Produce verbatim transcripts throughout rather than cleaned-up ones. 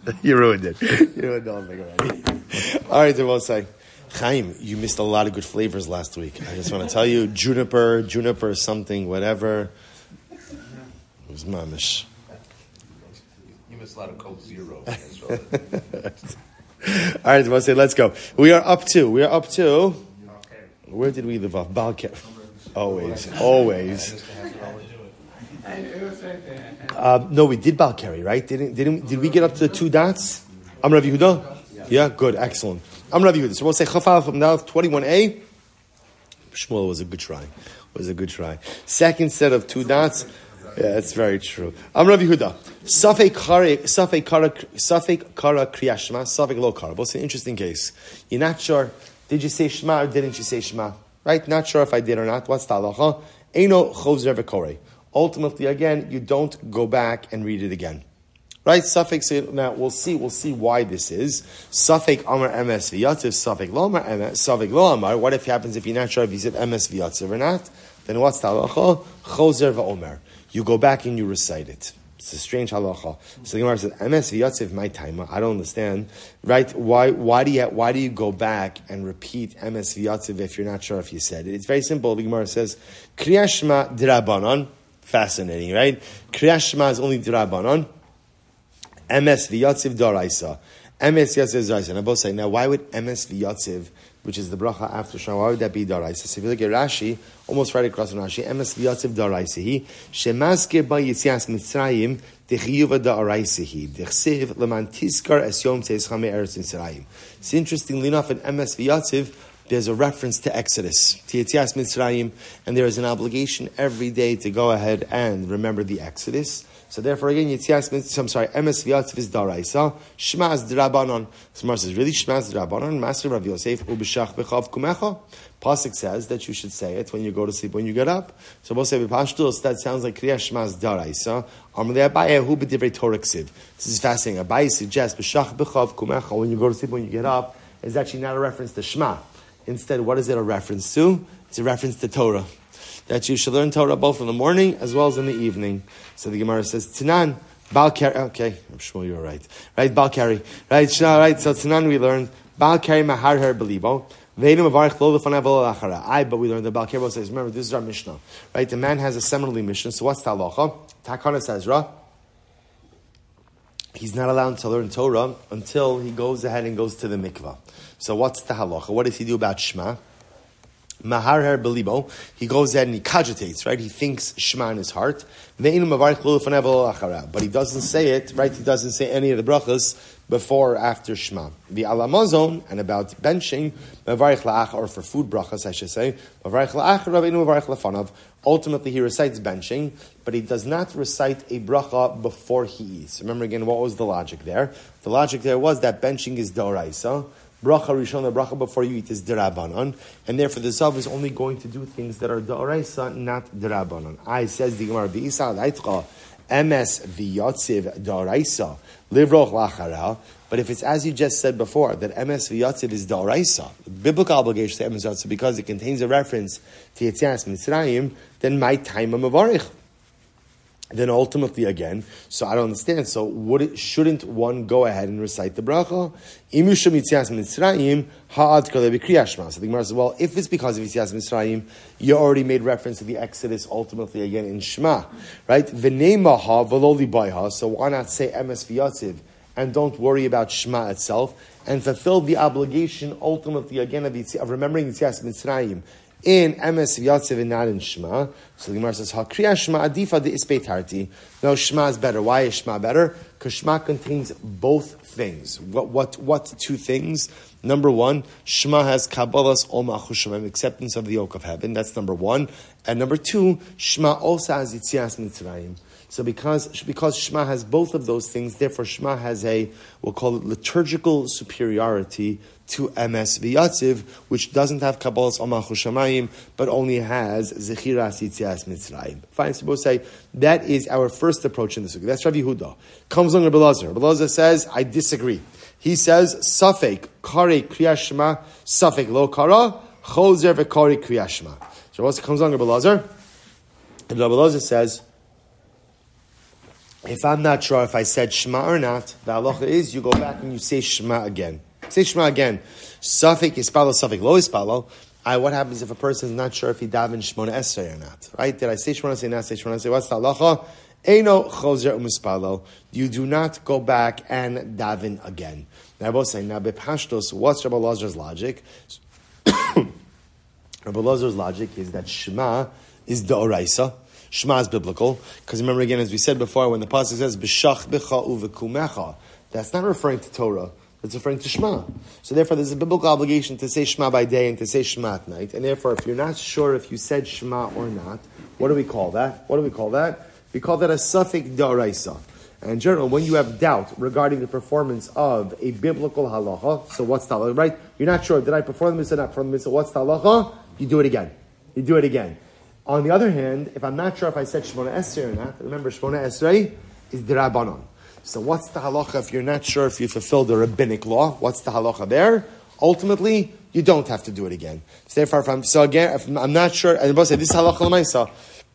You ruined it. You ruined the whole thing already. All right, then we'll say, Chaim, you missed a lot of good flavors last week. I just want to tell you, juniper, juniper something, whatever. It was mamish. You missed a lot of Coke Zero. All right, we'll say, let's go. We are up to, we are up to, where did we leave off? Balker. Always, always. Uh, no, we did Balkari, right? Didn't didn't did we get up to the two dots? I'm Rav Yehuda. Yeah, good, excellent. I'm Rav Yehuda. So we'll say Chafal from now twenty-one A. Shmuel was a good try. Was a good try. Second set of two dots. Yeah, that's very true. I'm Rav Yehuda. Safek kara, safek kara, safek kara kriyashma, safek lo kara. What's an interesting case? You're not sure. Did you say Shema or didn't you say Shema? Right? Not sure if I did or not. What's the halacha? Eino chozer v'korei. Ultimately, again, you don't go back and read it again. Right? Safek, now we'll see, we'll see why this is. Safek amar emes v'yatziv, safek lo amar emes, safek lo amar. What if happens if you're not sure if he said emes v'yatziv or not? Then what's the halacha? Chozer v'omer. You go back and you recite it. It's a strange halacha. So the Gemara says, emes v'yatziv my time. I don't understand. Right? Why, why do you, why do you go back and repeat emes v'yatziv if you're not sure if you said it? It's very simple. The Gemara says, Kriya Shema d'Rabbanan. Fascinating, right? Kriya Shema is only d'Rabbanan. Emes v'yatziv d'Oraisa. Emes v'yatziv d'Oraisa. Now both say, now why would Emes v'yatziv, which is the bracha after Shema, why would that be d'Oraisa? So if you look at Rashi, almost right across from Rashi, Emes v'yatziv d'Oraisa. He, Shemazkir ba Yitzias Mitzrayim, d'chiyuva d'Oraisa. He, d'chsiv leman tizkar es yom teischam me'eretz Mitzrayim. It's interesting, enough in Emes v'yatziv, there's a reference to Exodus, to Yetzias Mitzrayim, and there is an obligation every day to go ahead and remember the Exodus. So therefore, again, Yetzias Mitzrayim, I'm sorry, Emes v'yatziv is Daraisa, Shema is D'Rabbanan. Smar says, really, Shema is D'Rabbanan? Master Rav Yosef, Ubishach b'chav kumecha? Pasuk says that you should say it when you go to sleep, when you get up. So we'll say, B'pashtus, that sounds like Kriya Shema is Daraisa. Amalei Abaye, hu b'divrei Torah ksiv. This is fascinating. Abaye suggests, B'shach b'chav kumecha, when you go to sleep, when you get up, is actually not a reference to Shema. Instead, what is it a reference to? It's a reference to Torah. That you should learn Torah both in the morning as well as in the evening. So the Gemara says, Tanan, Balkari, okay, I'm sure you're right. Right, Balkari. Right, right, so Tanan we learned, Balkari mahar her belibo. I, but we learned the Balkari says, remember, this is our Mishnah. Right, the man has a similarly Mishnah, so what's the halacha? Takana says, Ra. He's not allowed to learn Torah until he goes ahead and goes to the mikvah. So what's the halacha? What does he do about Shema? Mahar her belibo. He goes ahead and he cogitates, right? He thinks Shema in his heart. But he doesn't say it, right? He doesn't say any of the brachas before or after Shema. The alamazon, and about benching, or for food brachas, I should say. Ultimately, he recites benching, but he does not recite a bracha before he eats. Remember again, what was the logic there? The logic there was that benching is d'oraisa. Bracha rishon, the bracha before you eat is d'Rabbanan, and therefore the Zav is only going to do things that are d'oraisa, not d'Rabbanan. I says the Gemara v'isa leitcha emes v'yatziv d'oraisa livroch lachara. But if it's as you just said before that emes v'yatziv is d'oraisa, biblical obligation to emes v'yatziv because it contains a reference to Yetzias Mitzrayim, then my time mavarich. Then ultimately again, so I don't understand. So would it, shouldn't one go ahead and recite the bracha? So the Gemara says, well, if it's because of Yetzias Mitzrayim, you already made reference to the Exodus ultimately again in Shema, right? So why not say emes v'yatziv and don't worry about Shema itself and fulfill the obligation ultimately again of, of remembering Yetzias Mitzrayim in emes v'yatziv and not in Shema. So the Gemara says, "Ha kriya Shema adifa de ispeit harti." No, Shema is better. Why is Shema better? Because Shema contains both things. What, what, what two things? Number one, Shema has Kabbalah's Ol Malchus Shamayim, acceptance of the yoke of heaven. That's number one. And number two, Shema also has Yetzias Mitzrayim. So because, because Shema has both of those things, therefore Shema has a, we'll call it liturgical superiority to emes v'yatziv, which doesn't have Kabbalah's Ol Malchus Shamayim, but only has Zechiras Yetzias Mitzrayim. Fine, so we'll say that is our first approach in this. That's Rav Yehuda. Comes along Rabbi Elazar. Rabbi Elazar says, I disagree. He says, Safek kare kriya Shema, Safek lo kara, chozer v'kare kriya Shema. So what comes along Rabbi Elazar? And Rabbi Elazar says, if I'm not sure if I said Shema or not, the halacha is you go back and you say Shema again. Say Shema again. Safek ispalo, safek lo ispalo. I, what happens if a person is not sure if he daven Shmona Esrei or not? Right? Did I say Shmona Esrei, not say Shmona Esrei? What's the halacha? Eino chozer umispalo. You do not go back and daven again. Now I both say, now bepashtos, what's Rabbi Lazar's logic? Rabbi Lazar's logic is that Shema is the oraisa. Shema is biblical. Because remember again, as we said before, when the pasuk says, B'shach b'cha uvekumecha, that's not referring to Torah. It's referring to Shema. So therefore, there's a biblical obligation to say Shema by day and to say Shema at night. And therefore, if you're not sure if you said Shema or not, what do we call that? What do we call that? We call that a safek da'oraisa. And in general, when you have doubt regarding the performance of a biblical halacha, so what's the halacha, right? You're not sure, did I perform the mitzvah or not perform the mitzvah? What's the halacha? You do it again. You do it again. On the other hand, if I'm not sure if I said Shmona Esrei or not, remember Shmona Esrei is D'Rabbanan. So what's the halacha if you're not sure if you fulfilled the rabbinic law? What's the halacha there? Ultimately, you don't have to do it again. So therefore, if I'm so again, if I'm not sure, and both say this is halacha l'maisa.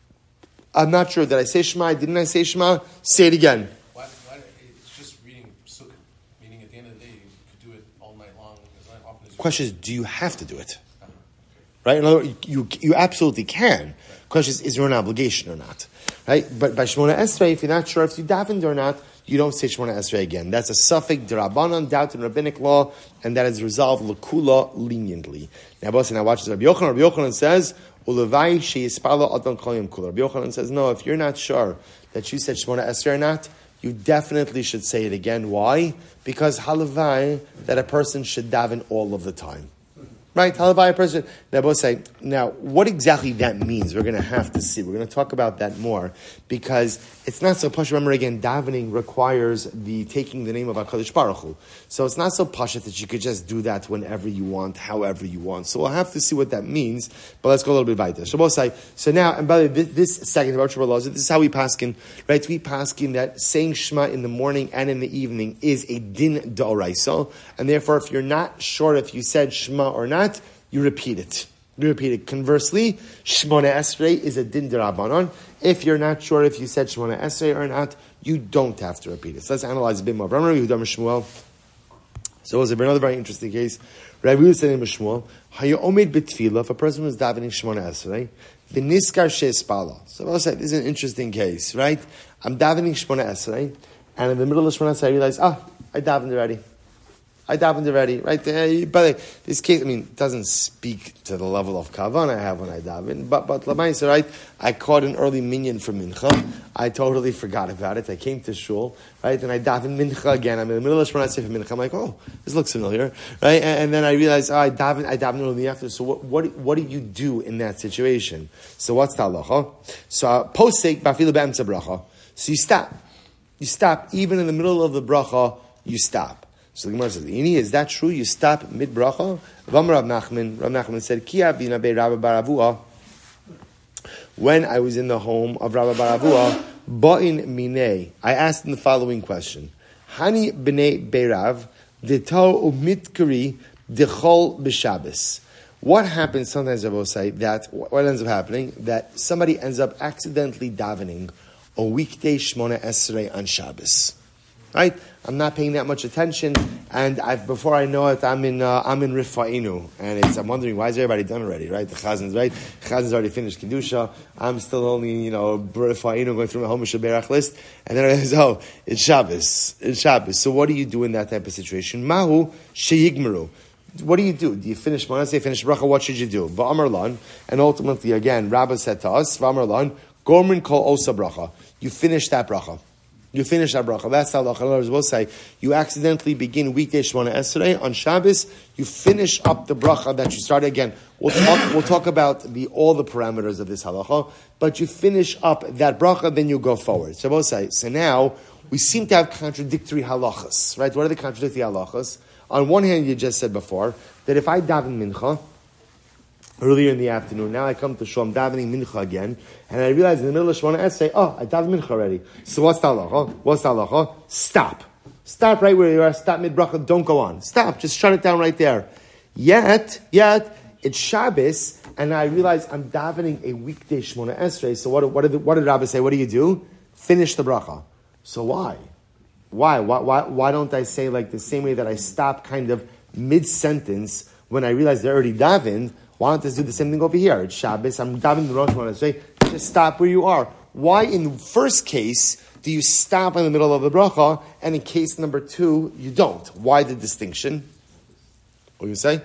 I'm not sure. Did I say Shema? Didn't I say Shema? Say it again. Why, why, it's just reading sukkah. Meaning, at the end of the day, you could do it all night long. As often as The question is, do you have to do it? Right? In other words, you, you absolutely can. The question is, is there an obligation or not? Right? But by Shmona Esrei, if you're not sure if you davened or not, you don't say Shmona Esrei again. That's a safek d'Rabbanan, doubt in rabbinic law, and that is resolved l'kula leniently. Now, boss, now watch this. Rabbi Yochanan, Rabbi Yochanan says, "Ulevai sheyispalo adon kolim kula." Rabbi Yochanan says, no, if you're not sure that you said Shmona Esrei or not, you definitely should say it again. Why? Because halavai, that a person should daven all of the time. Right? Halavai, a person. Now, both say, now, what exactly that means, we're going to have to see. We're going to talk about that more, because it's not so pashut. Remember again, davening requires the taking the name of HaKadosh Baruch Hu. So it's not so pashut that you could just do that whenever you want, however you want. So we'll have to see what that means, but let's go a little bit weiter. So both say, so now, and by the way, this, this second about Shabbat, this is how we paskin, right? We paskin that saying Shema in the morning and in the evening is a din d'oraisa, and therefore if you're not sure if you said Shema or not, you repeat it. You repeat it. Conversely, Shmona Esrei is a din d'Rabbanan. If you're not sure if you said Shmona Esrei or not, you don't have to repeat it. So let's analyze a bit more. So it was another very interesting case. Rabbi Yehuda said in Shmuel, Hayomed b'tfila, if a person was davening Shmona Esrei, v'niskar she'espala. So I'll say, this is an interesting case, right? I'm davening Shmona Esrei, and in the middle of Shmona Esrei, I realize, ah, I davened already. I davened already, right? Uh, but this case, I mean, it doesn't speak to the level of kavan I have when I daven. But but l'maisa, right? I caught an early minyan for mincha. I totally forgot about it. I came to shul, right? And I davened mincha again. I'm in the middle of Shemona Esrei for mincha. I'm like, oh, this looks familiar, right? And, and then I realized, oh, I davened, I davened early after. So what what what do you do in that situation? So what's the halacha? So uh, posek ba'afilu be'emtza bracha. So you stop. You stop even in the middle of the bracha. You stop. So the Gemara says, Ini, is that true? You stop mid-bracha? Rav Nachman, Rav Nachman said, Ki avina be Rabba bar Avua. When I was in the home of Rabba bar Avua, Ba'in minei, I asked him the following question. Hani b'nei beirav, deto umitkari dechol b'shabes. What happens sometimes, I will say, that, what ends up happening? That somebody ends up accidentally davening a weekday Shmona Esrei on Shabbos. Right? I'm not paying that much attention, and I've, before I know it, I'm in uh, I'm in Rifa'inu, and it's, I'm wondering, why is everybody done already, right? The Chazin's right, Chazin's already finished Kedusha, I'm still only, you know, Rifa'inu, going through my Homer Shabbat list, and then I realize, oh, it's Shabbos, it's Shabbos. So what do you do in that type of situation? Mahu sheyigmeru. What do you do? Do you finish, when I say finish bracha, what should you do? Va'amar lan, and ultimately, again, Rabbah said to us, Va'amar lan, gormin kol osa bracha. You finish that bracha. You finish that bracha. That's how the halacha will say. You accidentally begin weekday Shmona Esrei on Shabbos. You finish up the bracha that you started. Again, we'll talk. We'll talk about the all the parameters of this halacha. But you finish up that bracha, then you go forward. So we'll say. So now we seem to have contradictory halachas, right? What are the contradictory halachas? On one hand, you just said before that if I daven mincha earlier in the afternoon, now I come to shul, I'm davening mincha again, and I realize in the middle of Shmona Esrei, oh, I davened mincha already. So what's the halacha? What's the halacha? Stop. Stop right where you are. Stop mid-bracha. Don't go on. Stop. Just shut it down right there. Yet, yet, it's Shabbos, and I realize I'm davening a weekday Shmona Esrei. So what, what, did, what did Rabbi say? What do you do? Finish the bracha. So why? Why? Why? Why? Why don't I say like the same way that I stop kind of mid-sentence when I realize they're already davened? Why don't I do the same thing over here? It's Shabbos. I'm davening the Rosh Hashanah. Just stop where you are. Why in the first case do you stop in the middle of the bracha, and in case number two you don't? Why the distinction? What do you say?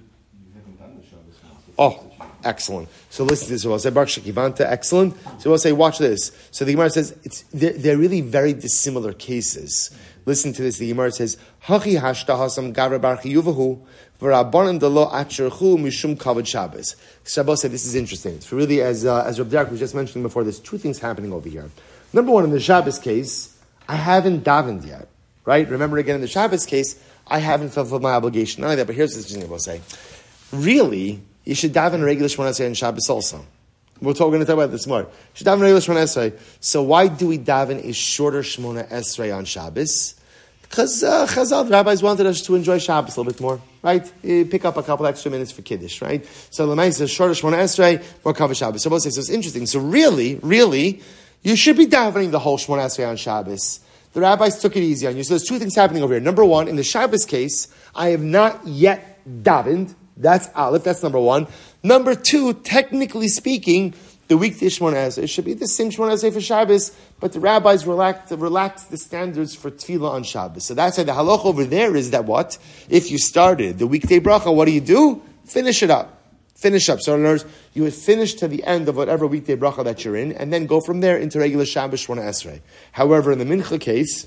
Oh, excellent. So listen to this. So I'll say Baruch Shekivanta, excellent. So we'll say, watch this. So the Gemara says it's they're, they're really very dissimilar cases. Listen to this. The Gemara says, Hachi hashtahasam gavra bar chiyuvahu v'rabbanan delo atcherchu mishum kavod Shabbos. Shabbos said this is interesting. So really, as uh, as Rabbi Derek was just mentioning before, there's two things happening over here. Number one, in the Shabbos case, I haven't davened yet, right? Remember again, in the Shabbos case, I haven't fulfilled my obligation. Not only that, but here's what I'm going to say. Really, you should daven regular Shemona Esrei and Shabbos also. We're talking, going to talk about this more. You should daven regular Shemona Esrei. So why do we daven a shorter Shemona Esrei on Shabbos? Because uh, Chazal, the rabbis wanted us to enjoy Shabbos a little bit more, right? You pick up a couple extra minutes for Kiddush, right? So the Lamai says shorter Shemona Esrei, more cover Shabbos. So both say, so it's interesting. So really, really, you should be davening the whole Shemona Esrei on Shabbos. The rabbis took it easy on you. So there's two things happening over here. Number one, in the Shabbos case, I have not yet davened. That's Aleph, that's number one. Number two, technically speaking, the weekday Shemona Esrei should be the same Shemona Esrei for Shabbos, but the rabbis relaxed, relaxed the standards for Tefillah on Shabbos. So that's why the halach over there is that what? If you started the weekday bracha, what do you do? Finish it up. Finish up. So in other words, you would finish to the end of whatever weekday bracha that you're in, and then go from there into regular Shabbos Shemona Esrei. However, in the Mincha case,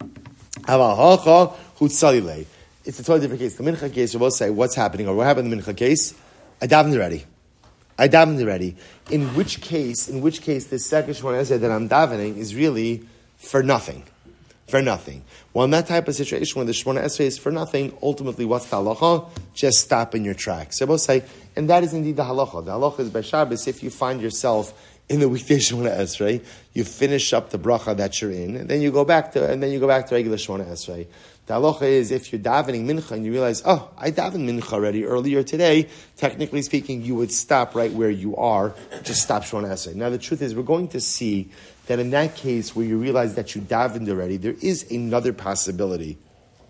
it's a totally different case. The Mincha case, we will say, what's happening, or what happened in the Mincha case? I davened already. I davened already. In which case, in which case, the second Shemona Esrei that I'm davening is really for nothing. For nothing. Well, in that type of situation, when the Shemona Esrei is for nothing, ultimately, what's the halacha? Just stop in your tracks. So we'll say, and that is indeed the halacha. The halacha is by Shabbos, if you find yourself in the weekday Shemona Esrei, you finish up the bracha that you're in, and then you go back to, and then you go back to regular Shemona Esrei. The halacha is if you're davening mincha and you realize, oh, I davened mincha already earlier today, technically speaking, you would stop right where you are, just stop Shemona Esrei. Now the truth is, we're going to see that in that case where you realize that you davened already, there is another possibility.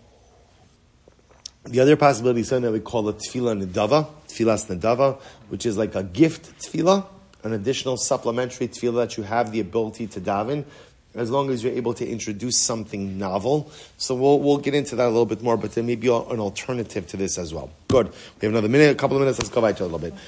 The other possibility is something that we call a tefillah nedava, tefillas nedava, which is like a gift tefillah, an additional supplementary tefillah that you have the ability to daven, as long as you're able to introduce something novel. So we'll we'll get into that a little bit more, but there may be an alternative to this as well. Good. We have another minute, a couple of minutes. Let's go back to it a little bit.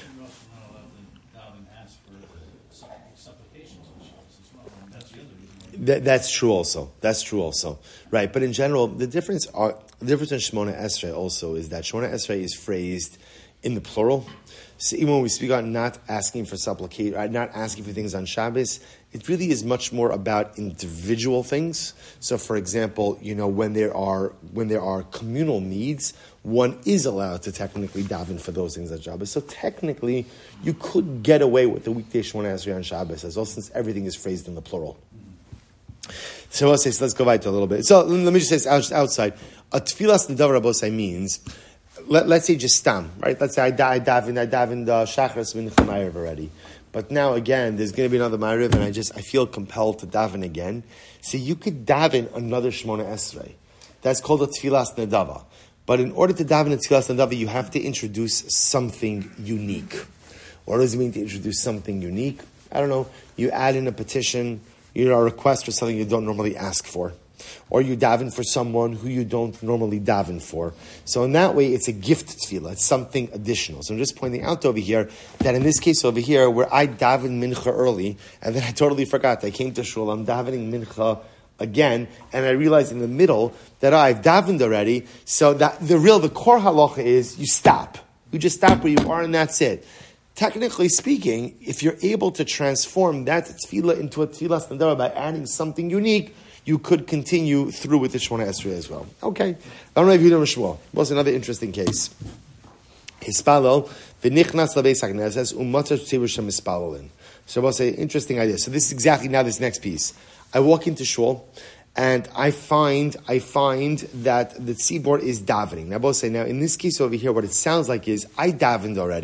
That, that's true also. That's true also. Right. But in general, the difference are, the difference in Shemona Esrei also is that Shemona Esrei is phrased in the plural. So even when we speak about not asking for supplicate, right, not asking for things on Shabbos, it really is much more about individual things. So, for example, you know, when there are when there are communal needs, one is allowed to technically daven for those things on Shabbos. So technically, you could get away with the weekday Shemona Esrei on Shabbos, as well, since everything is phrased in the plural. So let's, say, so let's go back to a little bit. So let me just say this outside. A tefillas nedav rabosai means, let, let's say just stam, right? Let's say I, I daven, I daven the shachris mincha ma'ariv already. But now again, there's going to be another ma'ariv, and I just, I feel compelled to daven again. So you could daven another Shemona Esrei. That's called a tefillas nedava. But in order to daven a tefillas nedava, you have to introduce something unique. What does it mean to introduce something unique? I don't know. You add in a petition, you know, a request for something you don't normally ask for. Or you daven for someone who you don't normally daven for. So in that way, it's a gift tefillah. It's something additional. So I'm just pointing out over here that in this case over here, where I daven mincha early, and then I totally forgot. I came to shul, I'm davening mincha again, and I realized in the middle that I've davened already. So that the real, the core halacha is you stop. You just stop where you are, and that's it. Technically speaking, if you're able to transform that tefillah into a tefillas nedava by adding something unique, you could continue through with the Shemona Esrei as well. Okay. I don't know if you know Shmuel. Was another interesting case. Hispalo, v'nichnas labeis hakneses u'matzah tzibur shem hispalolin. So we'll say, interesting idea. So this is exactly now this next piece. I walk into shul, and I find I find that the tzibur is davening. Now, both say, now in this case over here, what it sounds like is I davened already.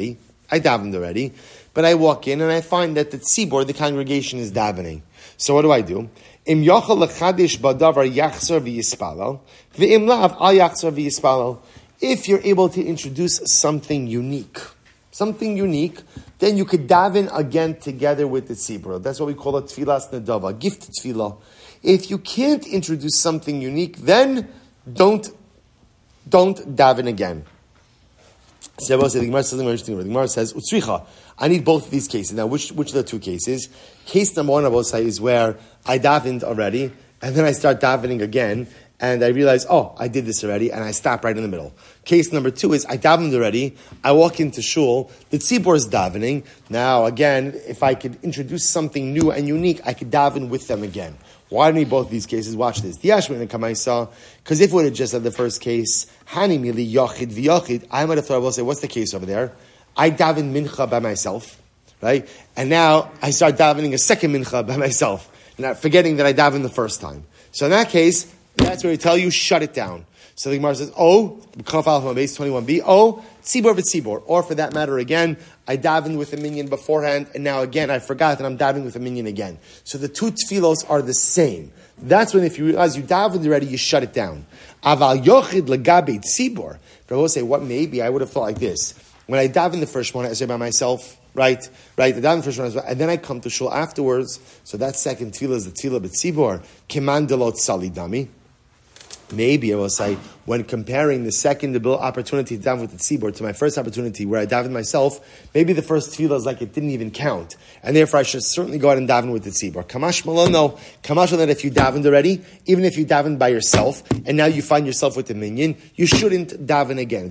I davened already, but I walk in and I find that the tzibor, the congregation, is davening. So what do I do? Im yochel lechadish badavar yachzor v'yispalal, v'im lav al yachzor v'yispalal. If you're able to introduce something unique, something unique, then you could daven again together with the tzibor. That's what we call a tfilas nedava, gift tefillah. If you can't introduce something unique, then don't don't daven again. So the Gemara says, the Gemara says, Utzricha, I need both of these cases. Now, which which are the two cases? Case number one, I will say, is where I davened already, and then I start davening again, and I realize, oh, I did this already, and I stop right in the middle. Case number two is, I davened already, I walk into shul, the tzibor is davening. Now, again, if I could introduce something new and unique, I could daven with them again. Why do we need both these cases? Watch this. Because if we would have just had the first case, Hani mili yachid v'yachid, I might have thought, I will say, what's the case over there? I daven mincha by myself, right? And now I start davening a second mincha by myself, not forgetting that I davened the first time. So in that case, that's where we tell you, shut it down. So the Gemara says, oh, Kaf Alpha base twenty-one b, oh, tzibor v'tzibor. Or for that matter, again, I davened with a minyan beforehand, and now again, I forgot that I'm davening with a minyan again. So the two tefillos are the same. That's when, if you realize you davened already, you shut it down. Aval yochid legabe tzibor. But I will say, what maybe I would have thought like this. When I daven the first one, I say by myself, right, right, I daven the first one, and then I come to shul afterwards, so that second tefillah is the tefillah b'tzibor, keman delot salidami. Maybe I will say, when comparing the second opportunity to daven with the tzibor to my first opportunity where I davened myself, maybe the first tefillah is like it didn't even count. And therefore I should certainly go ahead and daven with the tzibor. Kamash malon, no. Kamash that if you davened already, even if you davened by yourself, and now you find yourself with the minyan, you shouldn't daven again.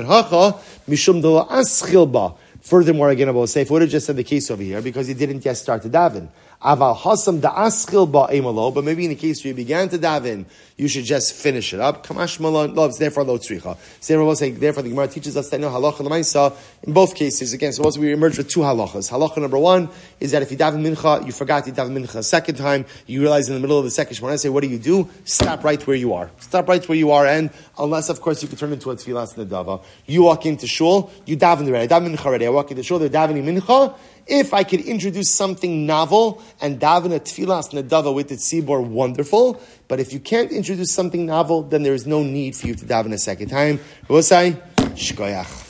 Furthermore, again, I will say, if we would have just said the case over here, because he didn't yet start to daven. Aval hasam da'aschil ba'emalo, but maybe in the case where you began to daven, you should just finish it up. Kamash malon loves, therefore lo tzricha. So will say, therefore the Gemara teaches us that no halacha l'maisa in both cases. Again, suppose we emerge with two halachas. Halacha number one is that if you daven mincha, you forgot you daven mincha a second time, you realize in the middle of the second shemona, say, what do you do? Stop right where you are. Stop right where you are, and unless of course you could turn into a tfilas nedava. You walk into shul, you daven already. I daven mincha already. I walk into shul, they're davening mincha. If I could introduce something novel and daven a tfilas nedava with the tzibor, wonderful. But if you can't introduce something novel, then there is no need for you to daven a second time. Shkoyach.